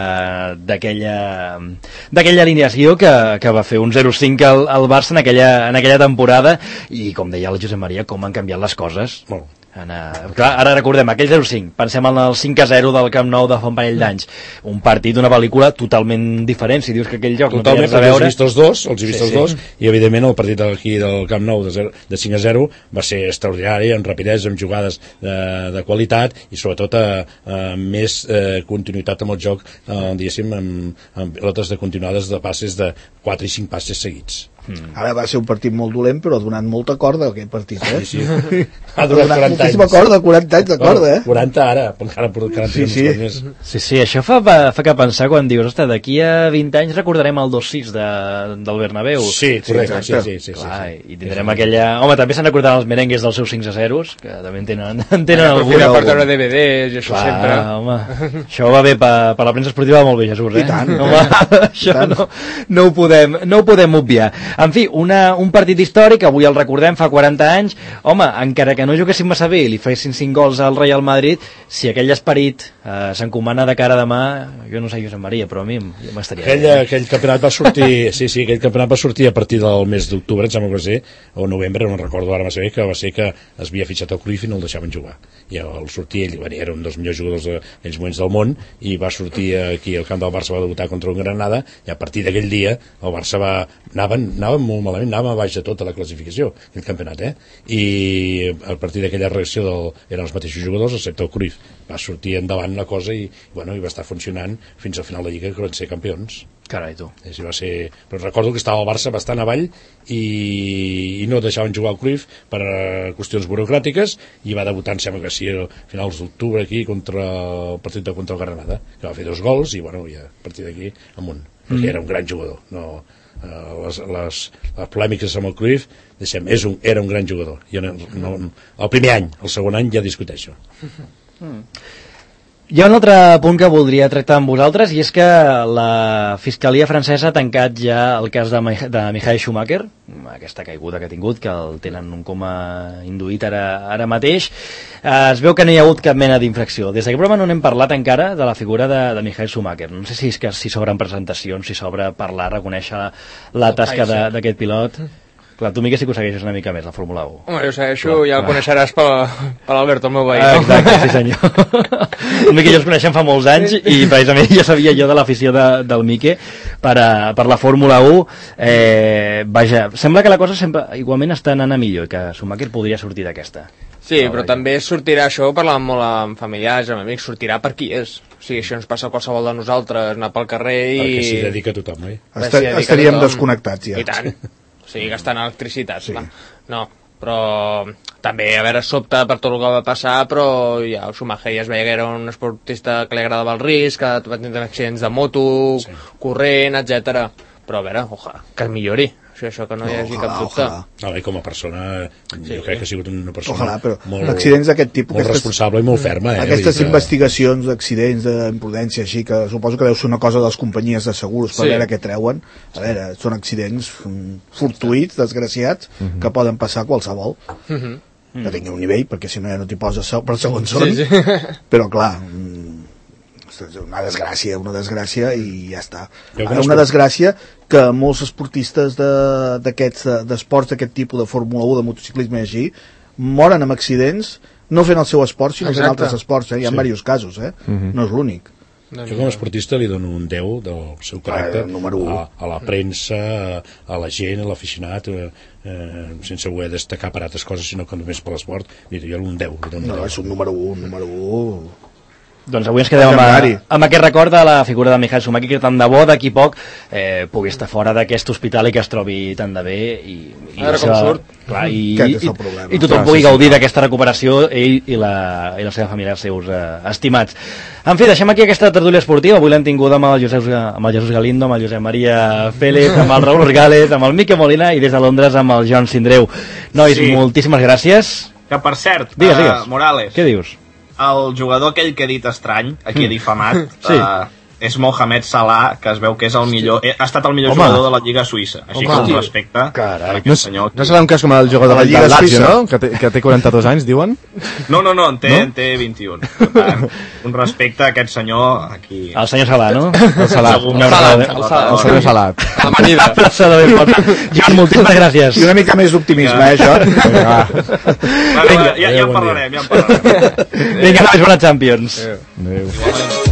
d'aquella d'aquella alineació que, que va fer un zero cinc al, al Barça en aquella, en aquella temporada i, com deia el Josep Maria, com han canviat les coses. Molt. Anar... Clar, ara recordem, aquell zero cinc, pensem en el cinc a zero del Camp Nou de fa un parell d'anys, un partit, una pel·lícula totalment diferent, si dius que aquell joc totalment, no tenia res a veure... els he vist els dos, els he vist sí, els sí. dos, i evidentment el partit aquí del Camp Nou de, zero, de cinc a zero va ser extraordinari, amb rapidesa, amb jugades de, de qualitat i sobretot amb més eh, continuïtat amb el joc, eh, diguéssim, amb, amb pilotes de continuades de passes de quatre i cinc passes seguits. Mm. Ara va ser un partit molt dolent, però ha donat molta corda aquest partit, eh? Sí, sí. Ha donat quaranta anys. Corda, quaranta anys de corda, eh? quaranta ara, encara encara sí, sí. més. Sí, sí, això fa, fa que pensar quan dius, ostres, d'aquí a vint anys recordarem el dos sis de, del Bernabéu. Sí, correcte, sí, sí, sí, clar, sí, sí. I tindrem sí, aquella... Home, també se'n recordaran els merengues dels seus cinc a zeros, que també en tenen, en tenen bueno, alguna. Per treure D V Ds i això clar, sempre. Home, això va bé per, per la premsa esportiva, va molt bé, Jesús, eh? I tant. Home, això tant. No, no, ho podem, no ho podem obviar. En fi, una un partit històric, avui el recordem, fa quaranta anys, home, encara que no juguessin massa bé i li fessin cinc gols al Real Madrid, si aquell esperit eh, s'encomana de cara a demà, jo no sé, Josep Maria, però a mi m'estaria aquell, bé. Aquell campionat va sortir, sí, sí, aquell campionat va sortir a partir del mes d'octubre, em sembla que va ser, o novembre, no recordo ara massa bé, que va ser que es havia fitxat el Cruyff i no el deixaven jugar. I el sortir ell, bueno, era un dels millors jugadors d'aquells moments del món, i va sortir aquí al camp del Barça, va debutar contra un Granada, i a partir d'aquell dia el Barça va... Anaven, anaven molt malament, anaven a baix de tota la classificació, el campionat, eh? I a partir d'aquella reacció del, eren els mateixos jugadors, excepte el Cruyff, va sortir endavant la cosa i, bueno, i va estar funcionant fins al final de la Lliga, que van ser campions. Carai, tu. Sí, va ser... Però recordo que estava el Barça bastant avall i, i no deixaven jugar el Cruyff per qüestions burocràtiques i va debutar, em sembla que sí, a finals d'octubre aquí contra el partit de contra el Granada, que va fer dos gols i, bueno, ja a partir d'aquí amunt, perquè mm. era un gran jugador, no... Uh, les, les, les polèmiques amb el Cruyff, deixem, és un, era un gran jugador. Jo no, no, el primer any, el segon any ja discuteixo. Mm. Hi ha un altre punt que voldria tractar amb vosaltres i és que la Fiscalia francesa ha tancat ja el cas de, de Michael Schumacher, aquesta caiguda que ha tingut, que el tenen un coma induït ara, ara mateix. Eh, es veu que no hi ha hagut cap mena d'infracció. Des d'aquest programa no n'hem parlat encara de la figura de, de Michael Schumacher. No sé si és que si s'obren presentacions, si s'obre parlar, reconèixer la, la tasca d'aquest pilot. Clar, tu, Miquel, sí que ho segueixes una mica més, la Fórmula u. Home, jo segueixo, clar, ja el coneixeràs per, per l'Albert, el meu veí. Ah, exacte, sí senyor. El Miquel i jo ens coneixem fa molts anys i precisament ja sabia jo de l'afició de, del Miquel per, a, per la Fórmula u. Eh, vaja, sembla que la cosa sempre igualment està anant a millor i que Schumacher podria sortir d'aquesta. Sí, però, però també sortirà això, parlant molt amb familiars, amb amics, sortirà per qui és. O sigui, això ens passa a qualsevol de nosaltres, anar pel carrer i... Perquè s'hi dedica a tothom, oi? Estar, estaríem desconnectats, ja. I tant. O sigui, gastant electricitat, sí. No, però també, a veure, sobte per tot el que va passar, però ja el Schumacher ja es veia que era un esportista que li agradava el risc, que va tenir accidents de moto, sí. corrent, etcètera. Però a veure, ojalà, que millori. O sigui, això que no, no hi hagi ojalà, cap dubte. No, i com a persona, sí. jo crec que ha sigut una persona ojalà, però molt, accidents d'aquest tipus, molt aquestes, responsable i molt ferma. Eh? Aquestes que... investigacions d'accidents, d'imprudència, així, que suposo que deu ser una cosa de les companyies de segurs per sí. veure què treuen. A veure, són accidents fortuïts, desgraciats, uh -huh. que poden passar a qualsevol. Uh -huh. Que tingui un nivell, perquè si no ja no t'hi poses per segons són. Sí, sí. Però clar... ostres, una desgràcia, una desgràcia i ja està. Jo Ara, una desgràcia que molts esportistes de- d'aquests d'esports d'aquest tipus, de Fórmula u, de motociclisme i així, moren amb accidents no fent el seu esport, sinó fent Exacte. altres esports, eh? Hi ha Sí. diversos casos, eh? No és l'únic. Jo com a esportista li dono un deu del seu caràcter Ah, número u. a, a la premsa, a, a la gent, a l'aficionat, eh, eh, sense voler destacar per altres coses, sinó que només per l'esport. Mira, jo un deu, li dono un No, deu. és un número u, un número u. Doncs avui ens quedem amb, Legendari. amb aquest record de la figura de Michael Schumacher, que tant de bo d'aquí poc eh, pugui estar fora d'aquest hospital i que es trobi tant de bé i, i, A veure com surt. clar, i, Aquest és i, el problema. i tothom Clar, pugui sí, sí. gaudir d'aquesta recuperació, ell i la, i la seva família, els seus eh, estimats. En fi, deixem aquí aquesta tertúlia esportiva. Avui l'hem tingut amb el, Josep, amb el Jesús Galindo, amb el Josep Maria Félez, amb el Raúl Orgales, amb el Miquel Molina i des de Londres amb el Joan Sindreu. Nois, Sí. moltíssimes gràcies. Que, per cert, Digues, eh, digues. Morales, Què dius? el jugador aquell que he dit estrany, aquí he difamat, Sí. eh, és Mohamed Salah, que es veu que és el millor, eh, ha estat el millor Home. jugador de la Lliga Suïssa. Així Home. que un respecte Carai. per aquest No, senyor. no serà un cas com el jugador A la del Lliga Lazio, Suïssa. no? Que té, que té quaranta-dos anys, diuen? No, no, no, en té, No? en té vint-i-un. Per tant, un respecte a aquest senyor aquí. El senyor Salà, no? El Salat. Segur. Una abraçada. El Salat. El senyor Salat. Amanida. Abraçada ben forta. Joan, moltíssimes gràcies. I una mica més d'optimisme, eh, Joan? Vinga, va. Bueno, ja, ja en Adéu, bon dia. parlarem, ja en parlarem. Vinga, nois, bona Champions. Adéu. Igualment.